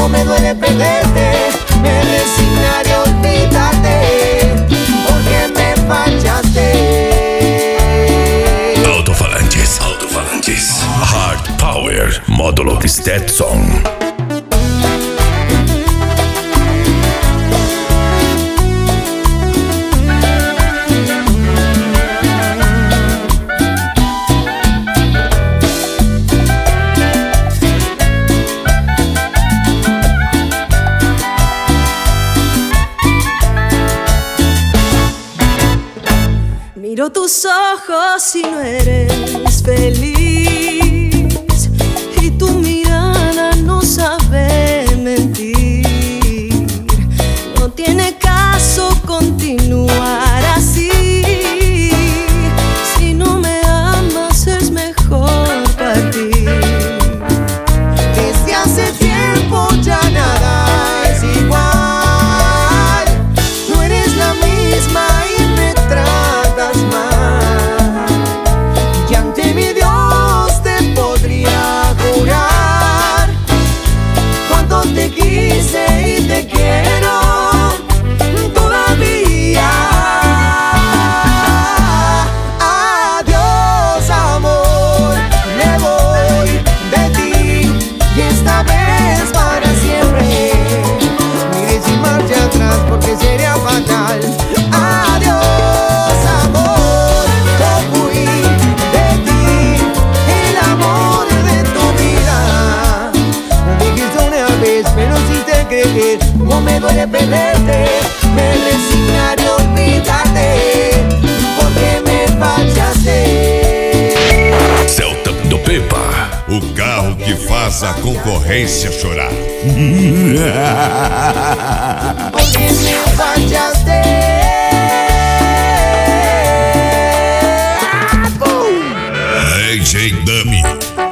cómo me duele perderte. Me resignaré a olvidarte, porque me fallaste. Alto-falantes. Hard Power, módulo Stetson. Miro tus ojos y no eres feliz, y tu mirada no sabe mentir. No tiene caso continuar así. Si no me amas es mejor partir. Desde hace tiempo ya nada es igual. No eres la misma y me tratas mal. Y ante mi Dios te podría jurar cuánto te quise y te quiero todavía. Adiós, amor, me voy de ti, y esta vez para siempre. Mire sin marcha atrás porque sería fatal. Adiós, amor, yo fui de ti, el amor de tu vida. Me dijiste una vez, pero si te creer, cómo me duele perderte. Me resignaré a olvidarte, porque me fallaste. Celta do Pepa. O carro que faz a concorrência chorar. Porque me fallaste. AJ Dummy.